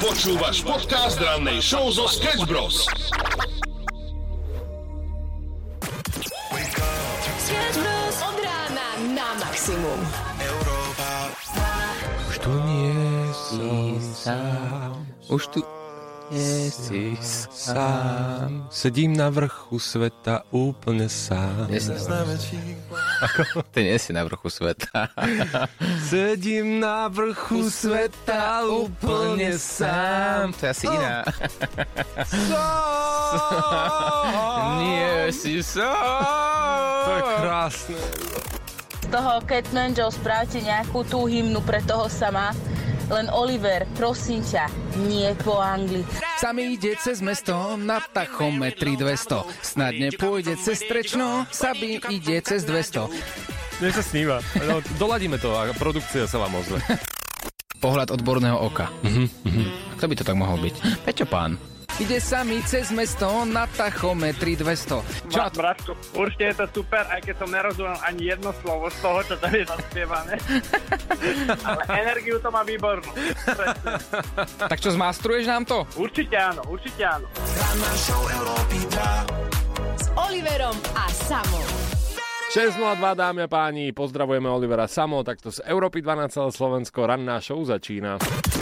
Počúvaš podcast rannej show zo Sketch Bros. Sketch Bros. Od rána na maximum. Už tu nie som sám. Už tu nie si sám. Sedím na vrchu sveta úplne sám. Ako? Ty nie si na vrchu sveta. Sedím na vrchu sveta úplne sám. To je asi iná. Nie si sám. To je krásne. Z toho Cat Angel správte nejakú tú hymnu pre toho sama. Len Oliver, prosím ťa, nie po angli. Sami ide cez mesto na tachometri 200. Snad nepôjde cez Trečno, Sabi ide cez 200. Nech sa sníva. No, doladíme to a produkcia sa vám ozve. Pohľad odborného oka. Kto by to tak mohol byť? Peťo Pán. Ide sami cez mesto na tachometri 200. Čo? Bratko, určite je to super, aj keď som nerozumel ani jedno slovo z toho, čo tam je zaspievané. Ale energiu to má výbornú. Tak čo, zmastruješ nám to? Určite áno, určite áno. S Oliverom a Samom. 6.02, dámy a páni, pozdravujeme Olivera Samo, takto z Európy 12 celé Slovensko, ranná show začína.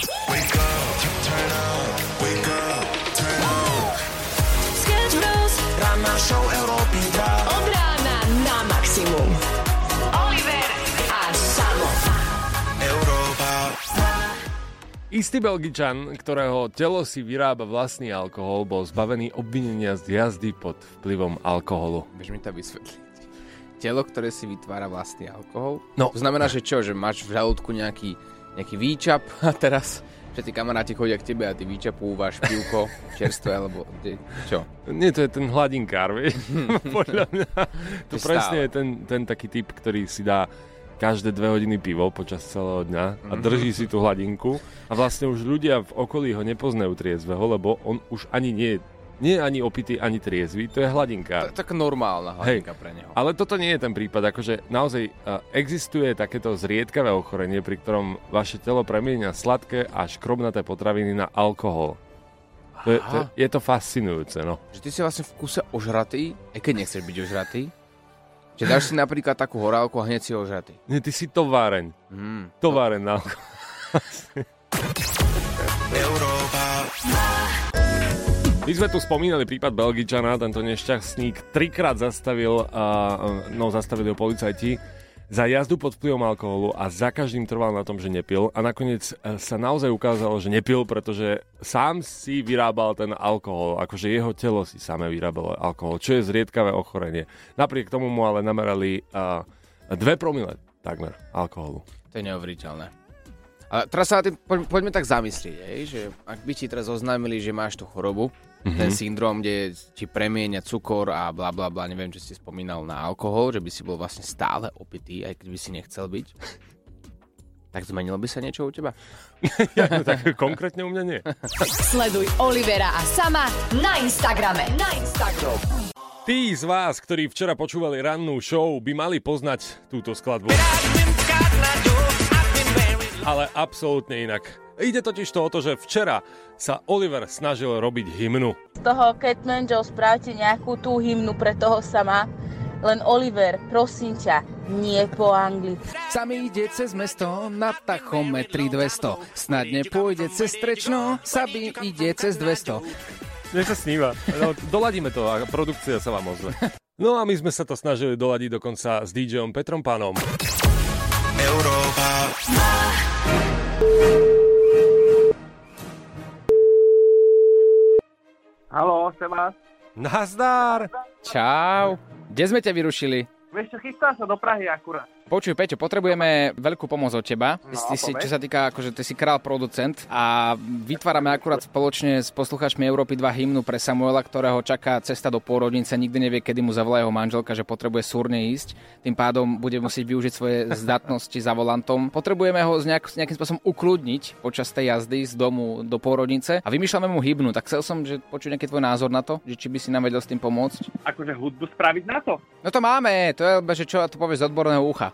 Ranná show Európy 2. Od rána na maximum. Oliver a Samo. Európa. Istý Belgičan, ktorého telo si vyrába vlastný alkohol, bol zbavený obvinenia z jazdy pod vplyvom alkoholu. Vieš mi to vysvetliť? Telo, ktoré si vytvára vlastný alkohol? No. To znamená, že čo? Že máš v žalúdku nejaký výčap a teraz všetci kamaráti chodia k tebe a ty výčapúvaš pivko čerstvé, alebo čo? Nie, to je ten hladinkár, vieš? Podľa mňa. To presne je ten taký typ, ktorý si dá každé 2 hodiny pivo počas celého dňa a drží si tú hladinku a vlastne už ľudia v okolí ho nepoznajú triezveho, lebo on už ani nie je ani opitý, ani triezvy, to je hladinka. Tak normálna hladinka pre neho. Ale toto nie je ten prípad, akože naozaj existuje takéto zriedkavé ochorenie, pri ktorom vaše telo premieňa sladké a škrobnaté potraviny na alkohol. Je to fascinujúce, no. Že ty si vlastne v kuse ožratý, aj keď nechceš byť ožratý, že dáš si napríklad takú horálku a hneď si ožratý. Nie, ty si továreň. Továreň na alkohol. My sme tu spomínali prípad Belgičana, tento nešťastník 3-krát zastavili ho policajti za jazdu pod vplyvom alkoholu a za každým trval na tom, že nepil. A nakoniec sa naozaj ukázalo, že nepil, pretože sám si vyrábal ten alkohol, akože jeho telo si samé vyrábalo alkohol, čo je zriedkavé ochorenie. Napriek tomu mu ale namerali 2 promile takmer alkoholu. To je neuveriteľné. Ale teraz sa poďme tak zamyslieť, že ak by ti teraz oznámili, že máš tú chorobu, ten syndrom, kde ti premieňa cukor a bla bla bla, neviem, či si spomínal na alkohol, že by si bol vlastne stále opitý, aj keď by si nechcel byť, tak zmenilo by sa niečo u teba? Ja, tak konkrétne u mňa nie. Sleduj Olivera a Sama na Instagrame. Tí z vás, ktorí včera počúvali rannú show, by mali poznať túto skladbu. Ale absolútne inak. Ide totiž to o to, že včera sa Oliver snažil robiť hymnu. Z toho Cat Angel správte nejakú tú hymnu pre toho sama. Len Oliver, prosím ťa, nie po angli. Sami ide cez mesto na tachometri 200. Snad nepôjde cez Trečno, Sabi ide cez 200. Nech sa sníva. No, doladíme to a produkcia sa vám ozve. No a my sme sa to snažili doladiť dokonca s DJom Petrom Pánom. Európa. Haló, Seba. Nazdar. Čau. Kde sme ťa vyrušili? Vieš čo, chystám sa do Prahy akurát. Počuj, Peťo, potrebujeme veľkú pomoc od teba. Ty si, čo sa týka, akože ty si král producent a vytvárame akurát spoločne s poslucháčmi Európy 2 hymnu pre Samuela, ktorého čaká cesta do pôrodnice. Nikdy nevie, kedy mu zavolá jeho manželka, že potrebuje súrne ísť. Tým pádom bude musieť využiť svoje zdatnosti za volantom. Potrebujeme ho nejakým spôsobom ukludniť počas tej jazdy z domu do pôrodnice a vymýšľame mu hymnu. Tak chcel som, že počuť nejaký tvoj názor na to, že či by si nám vedel s tým pomôcť. Akože hudbu spraviť na to? No to máme, to je, že čo to povieš z odborného ucha.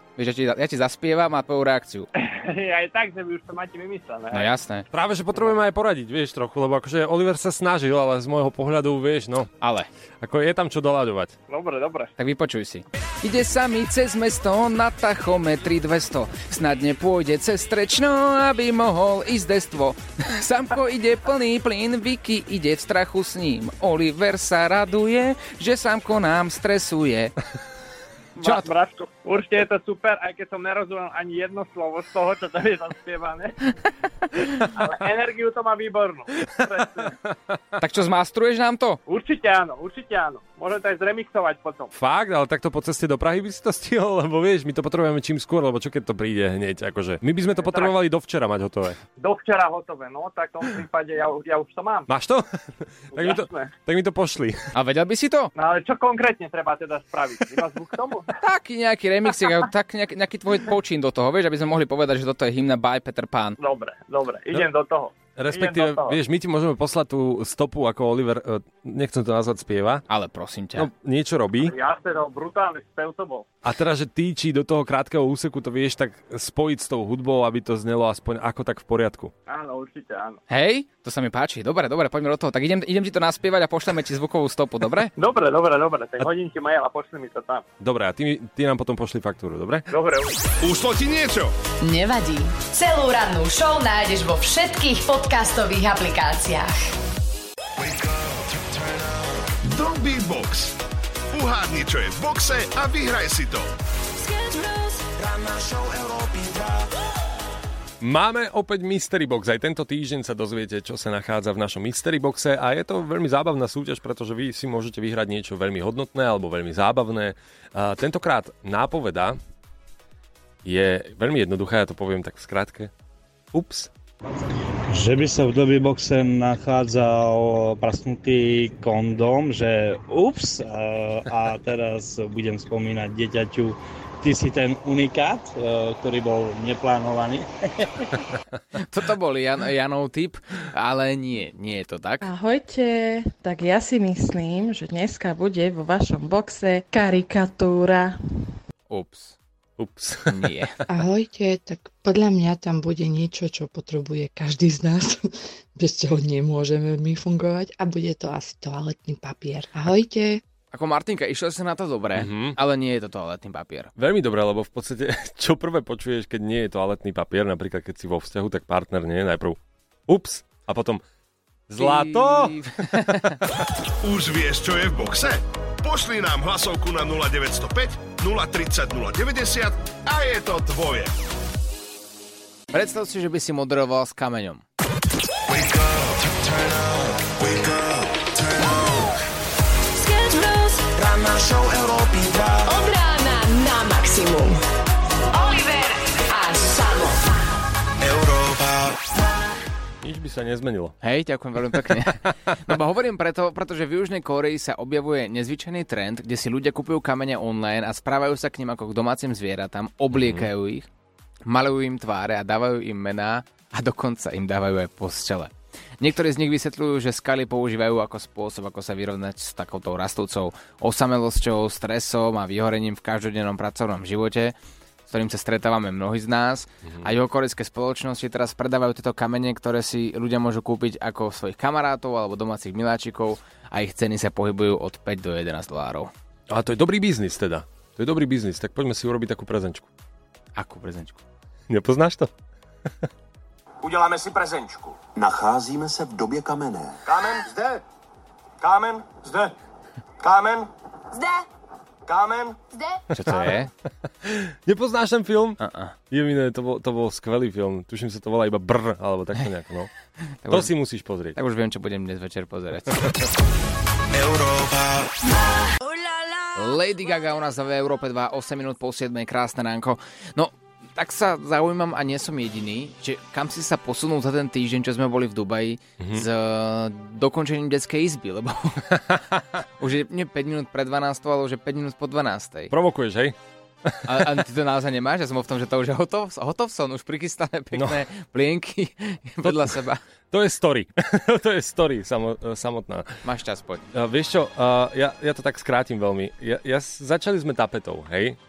Vieš, ja ti zaspievam a tvoju reakciu. Aj tak, že vy už to máte vymyslené. No jasné. Práve, že potrebujeme aj poradiť, vieš, trochu, lebo akože Oliver sa snažil, ale z môjho pohľadu, vieš, no. Ale. Ako je tam čo doľaďovať. Dobre. Tak vypočuj si. Ide sami cez mesto na tachometri 200. Snad nepôjde cez Strečno, aby mohol ísť destvo. Samko ide plný plyn, Vicky ide v strachu s ním. Oliver sa raduje, že Samko nám stresuje. Čo? Braško, určite je to super, aj keď som nerozumel ani jedno slovo z toho, čo tam je zaspievané. Ale energiu to má výbornú. Tak čo, zmastruješ nám to? Určite áno. Môžem to aj zremixovať potom. Fakt, ale takto po ceste do Prahy by si to stihol, lebo vieš, my to potrebujeme čím skôr, lebo čo keď to príde hneď, akože. My by sme to potrebovali do včera mať hotové. Do včera hotové, no, tak v tom prípade ja už to mám. Máš to? tak mi to pošli. A vedel by si to? No ale čo konkrétne treba teda spraviť? Iba zvuk k tomu? Taký nejaký remixik, tak nejaký tvoj počín do toho, vieš, aby sme mohli povedať, že toto je hymna by Peter Pan. Dobre, idem do toho. Respektíve, vieš, my ti môžeme poslať tú stopu, ako Oliver, nechcem to nazvať, spieva. Ale prosím ťa. No, niečo robí. Jasne, no, brutálny spev to bol. A teraz, že ty, či do toho krátkeho úseku to vieš tak spojiť s tou hudbou, aby to znelo aspoň ako tak v poriadku. Áno, určite áno. Hej, to sa mi páči. Dobre, poďme do toho. Tak idem ti to naspievať a pošleme ti zvukovú stopu, dobre? Dobre. Tak hodím ti mail a pošli mi to tam. Dobre, a ty nám potom pošli faktúru, dobre? Dobre. Ušlo ti niečo? Nevadí. Celú rannú show nájdeš vo všetkých podcastových aplikáciách. Don't Beatbox. Uhádni, čo je v boxe a vyhraj si to. Máme opäť Mystery Box. Aj tento týždeň sa dozviete, čo sa nachádza v našom Mystery Boxe a je to veľmi zábavná súťaž, pretože vy si môžete vyhrať niečo veľmi hodnotné alebo veľmi zábavné. A tentokrát nápoveda je veľmi jednoduchá, ja to poviem tak v skratke. Ups. Že by sa v Dolby Boxe nachádzal prasknutý kondóm, že ups, a teraz budem spomínať dieťaťu, ty si ten unikát, ktorý bol neplánovaný. Toto bol Janov tip, ale nie je to tak. Ahojte, tak ja si myslím, že dneska bude vo vašom boxe karikatúra. Ups. Nie. Ahojte, tak podľa mňa tam bude niečo, čo potrebuje každý z nás, bez čoho nemôžeme my fungovať a bude to asi toaletný papier. Ahojte. Ako Martinka, išiel si na to dobre, ale nie je to toaletný papier. Veľmi dobre, lebo v podstate, čo prvé počuješ, keď nie je toaletný papier, napríklad keď si vo vzťahu, tak partner nie je najprv ups a potom zlato. Už vieš, čo je v boxe? Pošli nám hlasovku na 0905 030 090 a je to tvoje. Predstav si, že by si moderoval s kameňom. Wake up, turn up, wake up, turn up. Sketch Bros. Ranná show Európy 2. Od rána na maximum. Oliver a Samo. Európa. Nič by sa nezmenilo. Hej, ďakujem veľmi pekne. No hovorím pretože v Južnej Kórei sa objavuje nezvyčajný trend, kde si ľudia kupujú kamene online a správajú sa k nim ako k domácim zvieratám, obliekajú ich, malujú im tváre a dávajú im mená a dokonca im dávajú aj postele. Niektorí z nich vysvetľujú, že skaly používajú ako spôsob, ako sa vyrovnať s takouto rastúcou osamelosťou, stresom a vyhorením v každodennom pracovnom živote, s ktorým sa stretávame mnohí z nás. A juhokorejské spoločnosti teraz predávajú tieto kamene, ktoré si ľudia môžu kúpiť ako svojich kamarátov alebo domácich miláčikov a ich ceny sa pohybujú od 5 do $11. Ale to je dobrý biznis teda. To je dobrý biznis, tak poďme si urobiť takú prezenčku. Akú prezenčku? Nepoznáš to? Uděláme si prezenčku. Nacházíme se v době kamenné. Kámen zde. Kámen zde. Kámen Zde. Kámen Zde. Čo to je? Nepoznáš ten film? Jeminé, to bol skvelý film. Tuším sa to volá iba Brr, alebo takto nejako, no. To si musíš pozrieť. Tak už viem, čo budem dnes večer pozerať. Európa. Lady Gaga u nás v Európe 2, 8 minút po 7, krásne ránko. No, tak sa zaujímam a nie som jediný, že kam si sa posunul za ten týždeň, čo sme boli v Dubaji s dokončením detskej izby, lebo už je nie 5 minút pred 12, ale už je 5 minút po 12. Provokuješ, hej? A ty to naozaj nemáš? Ja som v tom, že to už je hotov som, už prichystané pekné plienky vedľa seba. To je story. To je story samotná. Máš čas, poď. Vieš čo, ja to tak skrátim veľmi. Začali sme tapetou, hej?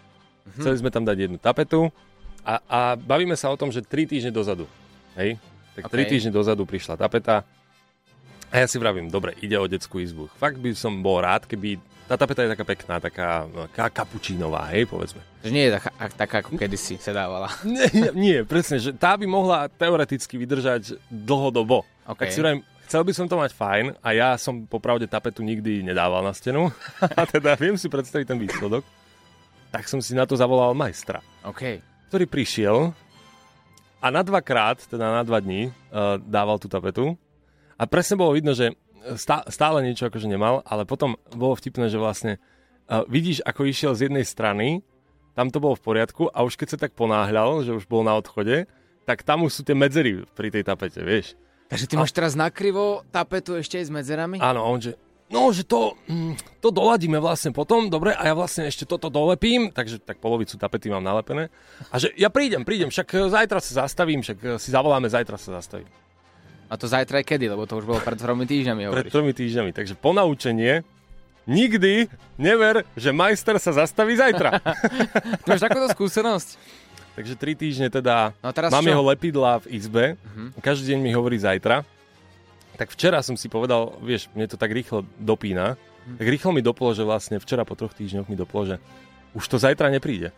Chceli sme tam dať jednu tapetu a bavíme sa o tom, že 3 týždne dozadu. Hej? Tak 3 týždne dozadu prišla tapeta a ja si vravím, dobre, ide o detskú izbu. Fakt by som bol rád, keby tá tapeta je taká pekná, taká kapučínová, hej, povedzme. Že nie je taká, ako kedysi sa dávala. Nie, presne, že tá by mohla teoreticky vydržať dlhodobo. Tak si vravím, chcel by som to mať fajn a ja som popravde tapetu nikdy nedával na stenu a teda viem si predstaviť ten výsledok. Tak som si na to zavolal majstra, ktorý prišiel a na 2-krát, teda na 2 dní dával tú tapetu a presne bolo vidno, že stále niečo akože nemal, ale potom bolo vtipné, že vlastne vidíš, ako išiel z jednej strany, tam to bolo v poriadku a už keď sa tak ponáhľal, že už bol na odchode, tak tam už sú tie medzery pri tej tapete, vieš. Takže ty máš teraz nakrivo tapetu ešte aj s medzerami? Áno, on že, že to doladíme vlastne potom, dobre, a ja vlastne ešte toto dolepím, takže tak polovicu tapety mám nalepené. A že ja prídem, však zajtra sa zastavím, však si zavoláme, zajtra sa zastavím. A to zajtra je kedy, lebo to už bolo pred 3 týždňami, hovoríš. Pred 3 týždňami, takže ponaučenie, nikdy never, že majster sa zastaví zajtra. Ty máš takúto skúsenosť? Takže 3 týždne teda mám jeho lepidlá v izbe, každý deň mi hovorí zajtra. Tak včera som si povedal, vieš, mne to tak rýchlo dopína, tak rýchlo mi doplo, že vlastne včera po 3 týždňoch mi doplo, že už to zajtra nepríde.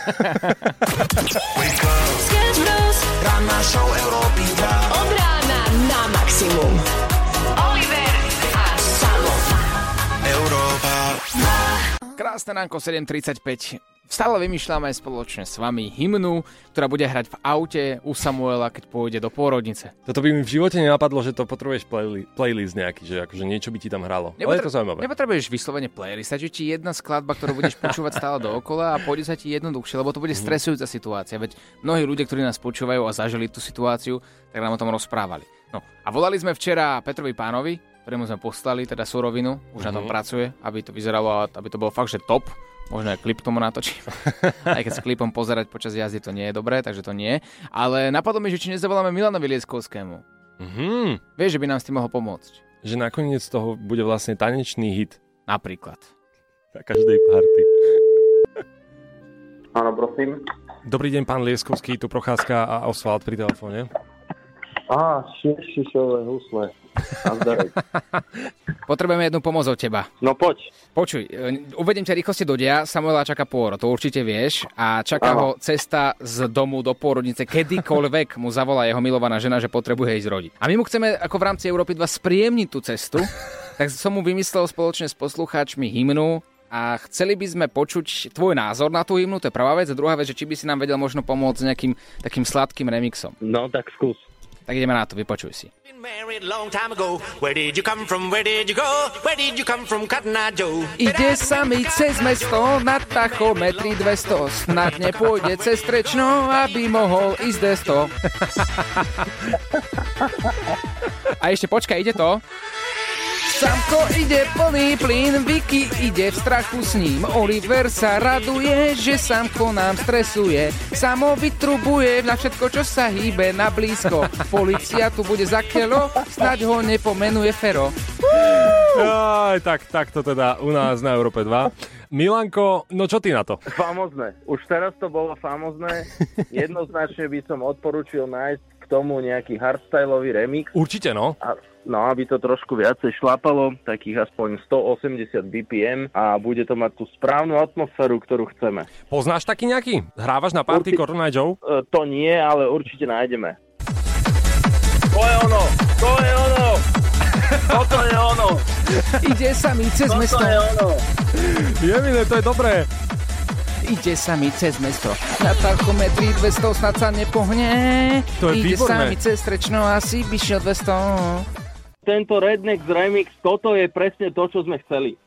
Ranná show Európy 2. Od rána na maximum. Oliver a Samo. Európa 2. Krásne ránko, 7:35. Stále vymýšľame spoločne s vami hymnu, ktorá bude hrať v aute u Samuela, keď pôjde do pôrodnice. Toto by mi v živote nenapadlo, že to potrebuješ playlist nejaký, že akože niečo by ti tam hralo. Ale je to zaujímavé. Nepotrebuješ vyslovene playlist, stačí ti jedna skladba, ktorú budeš počúvať stále dookola a pôjde sa ti jednoduchšie, lebo to bude stresujúca situácia. Veď mnohí ľudia, ktorí nás počúvajú a zažili tú situáciu, tak nám o tom rozprávali. No a volali sme včera Petrovi Pánovi, ktorému sme poslali teda surovinu, už na tom pracuje, aby to vyzeralo, aby to bolo fakt, že top. Možno aj klip tomu natočím. Aj keď s klipom pozerať počas jazdy to nie je dobré, takže to nie. Ale napadlo mi, že či nezavoláme Milanovi Lieskovskému. Vieš, že by nám s tým mohol pomôcť. Že nakoniec toho bude vlastne tanečný hit. Napríklad. Na každej party. Áno, prosím. Dobrý deň, pán Lieskovský, tu Procházka a Osvald pri telefóne. Šišové husle. Potrebujeme jednu pomoc od teba. No poď. Počuj, uvediem ťa rýchlosti do deja. Samuela čaká pôrod, to určite vieš. A čaká ho cesta z domu do pôrodnice. Kedykoľvek mu zavolá jeho milovaná žena, že potrebuje ísť rodiť. A my mu chceme ako v rámci Európy 2 spríjemniť tú cestu. Tak som mu vymyslel spoločne s poslucháčmi hymnu a chceli by sme počuť tvoj názor na tú hymnu, to je prvá vec. A druhá vec, že či by si nám vedel možno pomôcť s nejakým takým sladkým remixom. No tak skús. Tak ideme na to, vypočuj si. Ide sami cez mesto na tachometri 200. Snad nepôjde cez Trečno, aby mohol ísť desto. A ešte počkaj, ide to. Samko ide plný plyn, Vicky ide v strachu s ním. Oliver sa raduje, že Samko nám stresuje. Samo vytrubuje na všetko, čo sa hýbe na blízko. Polícia tu bude za kelo, snáď ho nepomenuje Fero. Aj, tak to teda u nás na Európe 2. Milanko, no čo ty na to? Famózne. Už teraz to bolo famózne. Jednoznačne by som odporučil nájsť k tomu nejaký hardstyleový remix. Určite, no. No, aby to trošku viacej šlapalo, takých aspoň 180 BPM a bude to mať tú správnu atmosféru, ktorú chceme. Poznáš taký nejaký? Hrávaš na party Corona Joe? To nie, ale určite nájdeme. To je ono! Toto je ono! Ide sami cez mesto. Toto je ono! Jemine, to je dobré. Ide sami cez mesto. Na tachometri 200 snad sa nepohne. To je ide výborné. Sami cez Trečno asi by šiel 200. Tento Redneck Remix, toto je presne to, čo sme chceli.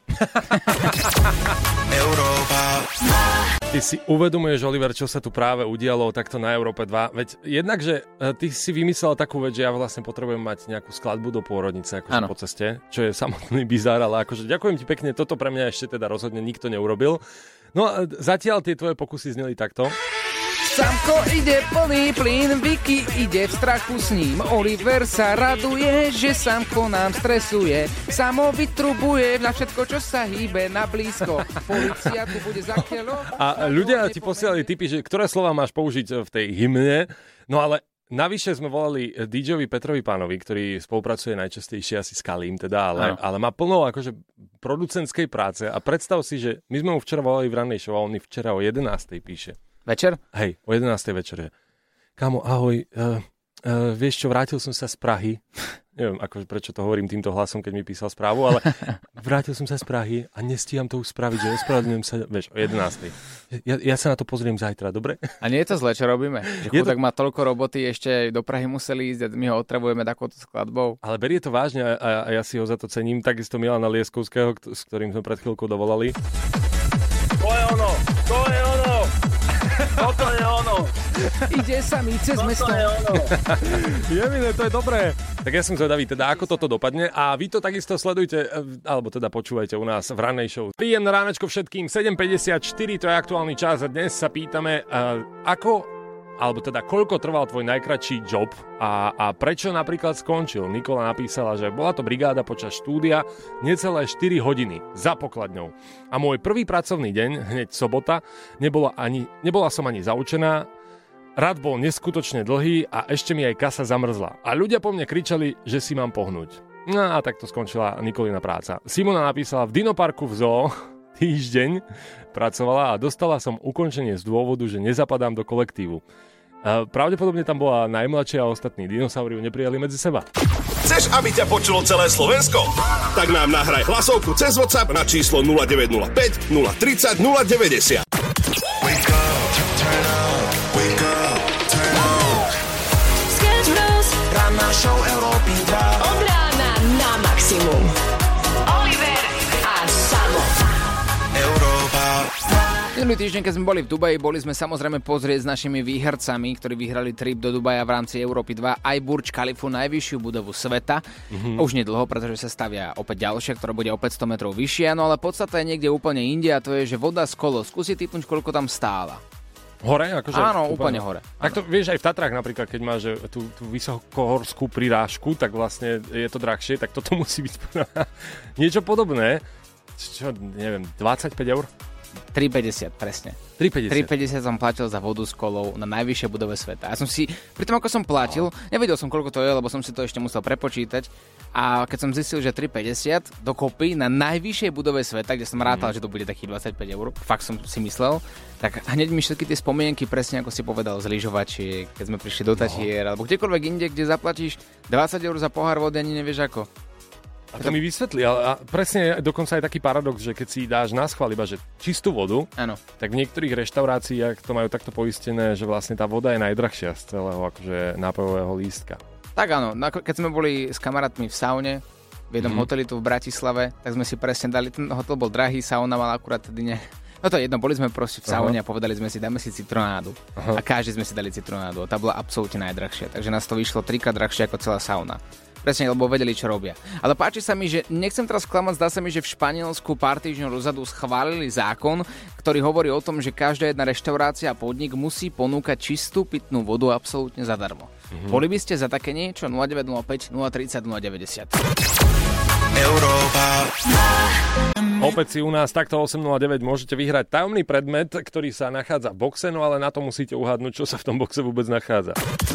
Európa. Ty si uvedomuješ, Oliver, čo sa tu práve udialo takto na Európe 2? Veď jednak, že ty si vymyslel takú vec, že ja vlastne potrebujem mať nejakú skladbu do pôrodnice akože po ceste, čo je samotný bizár, ale akože ďakujem ti pekne, toto pre mňa ešte teda rozhodne nikto neurobil. No a zatiaľ tie tvoje pokusy zneli takto. Samko ide plný plyn, Vicky ide v strachu s ním. Oliver sa raduje, že Samko nám stresuje. Samo vytrubuje na všetko, čo sa hýbe na blízko. Polícia tu bude za keľo. A ľudia ti posielali tipy, že ktoré slova máš použiť v tej hymne. No ale navyše sme volali DJ-ovi Petrovi Pánovi, ktorý spolupracuje najčastejšie asi s Kalím, teda, ale má plno akože producentskej práce. A predstav si, že my sme mu včera volali v rannej show a on mi včera o 11:00 píše. Večer? Hej, o 11:00 večer. Kámo, ahoj, vieš čo, vrátil som sa z Prahy. Neviem, akože prečo to hovorím týmto hlasom, keď mi písal správu, ale vrátil som sa z Prahy a nestíham to už spraviť, že ospravedlňujem sa, vieš, o 11:00. Ja sa na to pozriem zajtra, dobre? A nie je to zle, čo robíme? Že chudák má toľko roboty, ešte do Prahy museli ísť a my ho otravujeme takouto skladbou. Ale berie to vážne a ja si ho za to cením. Takisto Milana Lieskovského, s ktorým sme pred chvíľkou dovolali. To je ono! Toto je ono! Ide sami cez mesto. Jemine, to je dobré. Tak ja som zvedavý, teda ako toto dopadne a vy to takisto sledujte, alebo teda počúvajte u nás v rannej show. Príjemné ránečko všetkým, 7:54, to je aktuálny čas a dnes sa pýtame, alebo teda koľko trval tvoj najkratší job a prečo napríklad skončil. Nikola napísala, že bola to brigáda počas štúdia necelé 4 hodiny za pokladňou. A môj prvý pracovný deň, hneď sobota, nebola som ani zaučená, rad bol neskutočne dlhý a ešte mi aj kasa zamrzla. A ľudia po mne kričali, že si mám pohnúť. No a takto skončila Nikolina práca. Simona napísala, v Dinoparku v zoo týždeň pracovala a dostala som ukončenie z dôvodu, že nezapadám do kolektívu. Pravdepodobne tam bola najmladšia a ostatní dinosauri ju neprijali medzi seba. Chceš, aby ťa počulo celé Slovensko? Tak nám nahraj hlasovku cez WhatsApp na číslo 0905 030 090. Ranná show Európy 2. Od rána na maximum. Oliver a Samo. Európa. Minulý týždeň, keď sme boli v Dubaji, boli sme samozrejme pozrieť s našimi výhercami, ktorí vyhrali trip do Dubaja v rámci Európy 2 aj Burj Khalifu, najvyššiu budovu sveta. Už nedlho, pretože sa stavia opäť ďalšia, ktorá bude o 500 metrov vyššia, no ale podstata je niekde úplne inde a to je, že voda z kolo. Skúsi tipnúť, koľko tam stála. Hore? Akože áno, úplne hore. Tak to vieš aj v Tatrách napríklad, keď máš tú vysokohorskú prirážku, tak vlastne je to drahšie, tak toto musí byť niečo podobné. Čo, neviem, 25 eur? 3,50, presne. 3,50 som platil za vodu s kolou na najvyššej budove sveta. Ja som si, pri tom ako som platil, nevedel som koľko to je, lebo som si to ešte musel prepočítať. A keď som zistil, že 3,50 dokopy na najvyššej budove sveta, kde som rátal, že to bude takých 25 eur, fakt som si myslel, tak hneď mi všetky tie spomienky, presne ako si povedal, z lyžovačiek, keď sme prišli do Tatier, alebo kdekoľvek inde, kde zaplatíš 20 eur za pohár vody, ani nevieš ako. A to mi vysvetlí, ale presne dokonca aj taký paradox, že keď si dáš na schvál iba že čistú vodu, áno, tak v niektorých reštauráciách to majú takto poistené, že vlastne tá voda je najdrahšia z celého akože nápojového lístka. Tak áno, keď sme boli s kamarátmi v saune, v jednom hoteli tu v Bratislave, tak sme si presne dali, ten hotel bol drahý, sauna mal akurát tedy no to je jedno, boli sme proste v saune a povedali sme si, dáme si citronádu. A každý sme si dali citronádu a tá bola absolútne najdrahšia, takže nás to vyšlo 3-krát drahšie ako celá sauna. Presne, lebo vedeli, čo robia. Ale páči sa mi, že nechcem teraz klamať, zdá sa mi, že v Španielsku pár týždňov dozadu schválili zákon, ktorý hovorí o tom, že každá jedna reštaurácia a podnik musí ponúkať čistú pitnú vodu absolútne zadarmo. Boli by ste za také niečo? 0905 030 090. Európa. Opäť si u nás takto 809 môžete vyhrať tajomný predmet, ktorý sa nachádza v boxe, no ale na to musíte uhádnuť, čo sa v tom boxe vôbec nachádza.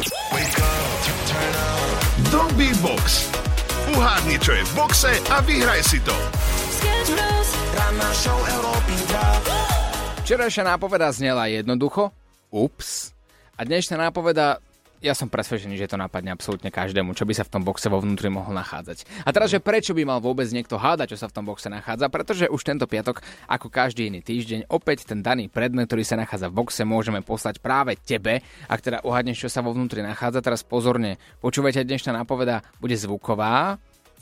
Dogby Box. Uhádni, čo je v boxe a vyhraj si to. Ranná show Európy 2. Včerajšia nápoveda znela jednoducho. Ups. A dnešná nápoveda, ja som presvedčený, že to napadne absolútne každému, čo by sa v tom boxe vo vnútri mohol nachádzať. A teraz, že prečo by mal vôbec niekto hádať, čo sa v tom boxe nachádza? Pretože už tento piatok, ako každý iný týždeň, opäť ten daný predmet, ktorý sa nachádza v boxe, môžeme poslať práve tebe, ak teda uhádneš, čo sa vo vnútri nachádza. Teraz pozorne, počúvajte, dnešná nápoveda bude zvuková.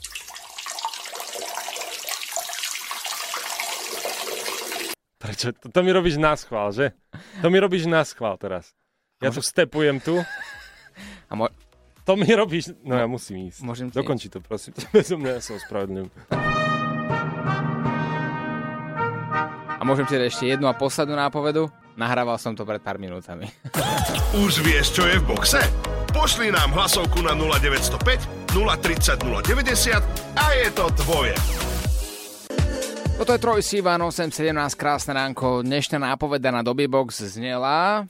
Prečo? To mi robíš na schvál, že? To mi robíš na schvál teraz. Ja tu stepujem tu. To mi robíš... No ja musím ísť. Dokonči to, prosím. Bezo mňa, ja sa ospravedlňujem. A môžem ti dať ešte jednu a poslednú nápovedu? Nahrával som to pred pár minútami. Už vieš, čo je v boxe? Pošli nám hlasovku na 0905 030 090 a je to tvoje. Toto je Troy Sivan, 8.17, krásne ránko. Dnešná nápoveda na Dobybox znela...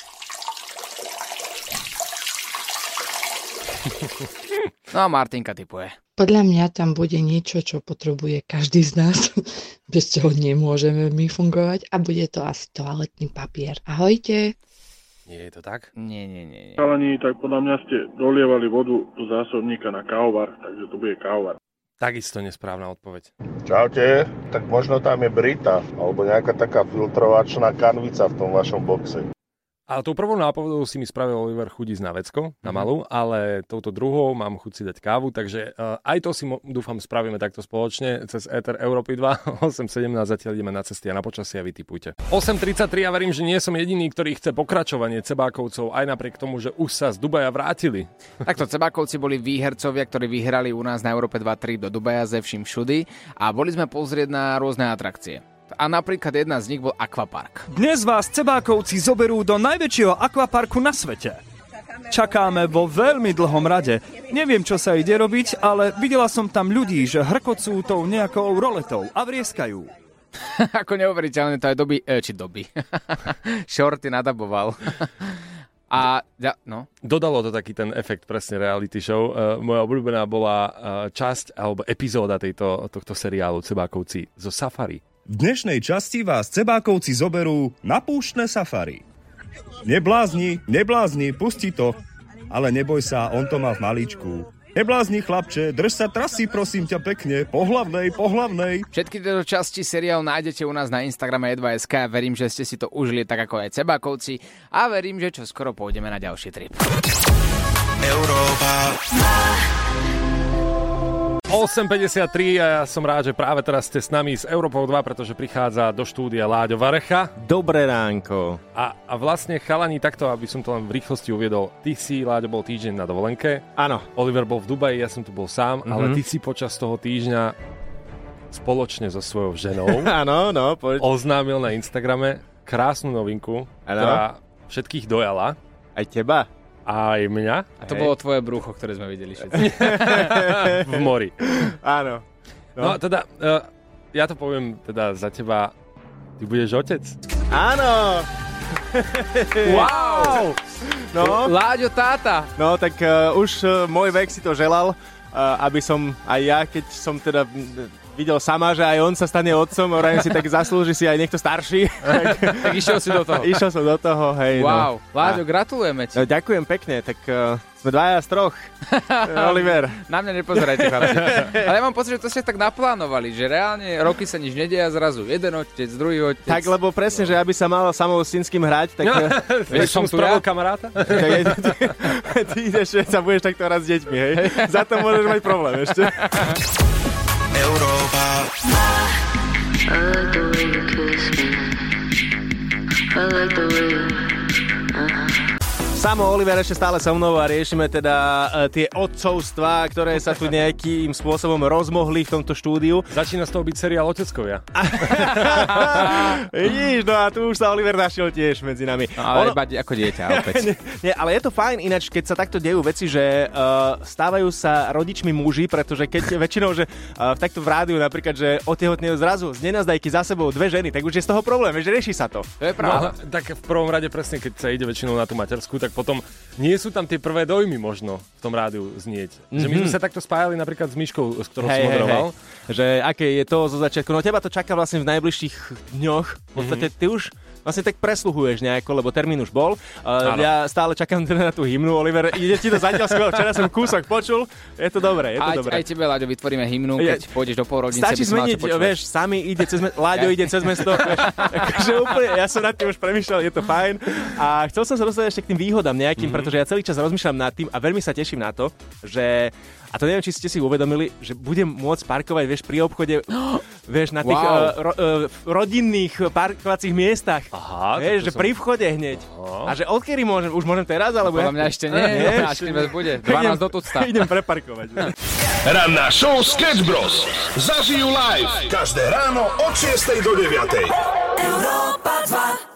No a Martinka tipuje. Podľa mňa tam bude niečo, čo potrebuje každý z nás, bez čoho nemôžeme my fungovať a bude to asi toaletný papier. Ahojte. Nie je to tak? Nie. Chalani, tak podľa mňa ste dolievali vodu do zásobníka na kávovar, takže to bude kávovar. Takisto nesprávna odpoveď. Čaute, tak možno tam je Brita, alebo nejaká taká filtrovačná kanvica v tom vašom boxe. A tou prvou nápovedou si mi spravil Oliver chudí na vecko, na malú, ale touto druhou mám chuť si dať kávu, takže aj to si dúfam spravíme takto spoločne cez Éter Európy 2, 8.17, zatiaľ ideme na cesty a na počasie a vy tipujte. 8.33, ja verím, že nie som jediný, ktorý chce pokračovanie Cebákovcov, aj napriek tomu, že už sa z Dubaja vrátili. Takto Cebákovci boli výhercovia, ktorí vyhrali u nás na Európe 2-3 do Dubaja ze vším všudy a boli sme pozrieť na rôzne atrakcie. A napríklad jedna z nich bol akvapark. Dnes vás Cebákovci zoberú do najväčšieho akvaparku na svete. Čakáme vo veľmi dlhom rade. Neviem, čo sa ide robiť, ale videla som tam ľudí, že hrkocú tou nejakou roletou a vrieskajú. Ako neuveriteľné, to aj doby. Shorty nadaboval. A no. Dodalo to taký ten efekt presne reality show. Moja obľúbená bola časť alebo epizóda tohto seriálu Cebákovci zo Safari. V dnešnej časti vás Cebákovci zoberú na púštne safari. Neblázni, pusti to. Ale neboj sa, on to má v malíčku. Neblázni, chlapče, drž sa trasy, prosím ťa pekne, po hlavnej. Všetky tieto časti seriálu nájdete u nás na Instagrame E2SK. Verím, že ste si to užili tak ako aj Cebákovci a verím, že čoskoro pôjdeme na ďalší trip. Európa 8.53 a ja som rád, že práve teraz ste s nami z Európou 2, pretože prichádza do štúdia Láďo Varecha. Dobré ránko. A vlastne chalani, takto, aby som to len v rýchlosti uviedol, ty si, Láďo, bol týždeň na dovolenke. Áno. Oliver bol v Dubaji, ja som tu bol sám, ale ty si počas toho týždňa spoločne so svojou ženou oznámil na Instagrame krásnu novinku, ktorá všetkých dojala. Aj teba? Aj mňa. A to bolo tvoje brucho, ktoré sme videli všetci. V mori. Áno. No teda, ja to poviem teda za teba, ty budeš otec. Áno. Wow. No. Láďo táta. No tak už môj vek si to želal, aby som aj ja, keď som teda videl sama, že aj on sa stane otcom, vrajím si, tak zaslúži si aj niekto starší. Tak išiel si do toho. Išiel som do toho, hej. Wow, no. Láďo, gratulujeme ti. No, ďakujem pekne, tak sme dvaja z troch. Oliver. Na mňa nepozerajte, chlapci. Ale ja mám pocit, že to ste tak naplánovali, že reálne roky sa nič nedie a zrazu jeden otec, druhý otec. Tak, lebo presne, že aby sa mal samou synským hrať, tak... Vieš, som spravil kamaráta? Ty ideš, že sa budeš takto hrať s deťmi, hej? Za to môžeš mať problém ešte. Európa. Samo Oliver ešte stále so mnou a riešime teda tie otcovstvá, ktoré sa tu nejakým spôsobom rozmohli v tomto štúdiu. Začína z toho byť seriál Oteckovia. Vidíš, no a tu už sa Oliver našiel tiež medzi nami. No, ale iba ako dieťa opäť. Nie, ale je to fajn ináč, keď sa takto dejú veci, že stávajú sa rodičmi muži, pretože keď väčšinou, že takto v rádiu napríklad, že otehotnejú zrazu z nenazdajky za sebou dve ženy, tak už je z toho problém, že rieši sa to. To je pravda. No, tak v prvom rade presne, keď sa ide väčšinou na tú matersku, tak potom nie sú tam tie prvé dojmy možno v tom rádiu znieť. Že my sme sa takto spájali napríklad s Myškou, s ktorou som moderoval. Že aké je to zo začiatku. No teba to čaká vlastne v najbližších dňoch. V podstate ty už vlastne tak presluhuješ nejako, lebo termín už bol. Ja stále čakám teda na tú hymnu, Oliver. Ide ti to zatiaľ skvelé. Včera som kúsok počul. Je to dobré, je to dobré. Aj tebe, Láďo, vytvoríme hymnu, keď pôjdeš do pôrodnice. Stačí zmeniť, vieš, sami ide cez mesto. Láďo ide cez mesto. Takže úplne, ja som nad tým už premýšľal, je to fajn. A chcel som sa dostať ešte k tým výhodám nejakým, pretože ja celý čas rozmýšľam nad tým a veľmi sa teším na to, že a to neviem, či ste si uvedomili, že budem môcť parkovať, vieš, pri obchode, vieš, na tých rodinných parkovacích miestach. Aha, vieš, že pri vchode hneď. A že odkedy môžem? Už môžem teraz, alebo podľa mňa ešte nie. Až keď bude. 12 do tucta. Idem preparkovať. Ranná show Sketch Bros. Zažijú live každé ráno od 6 do 9. Európa 2.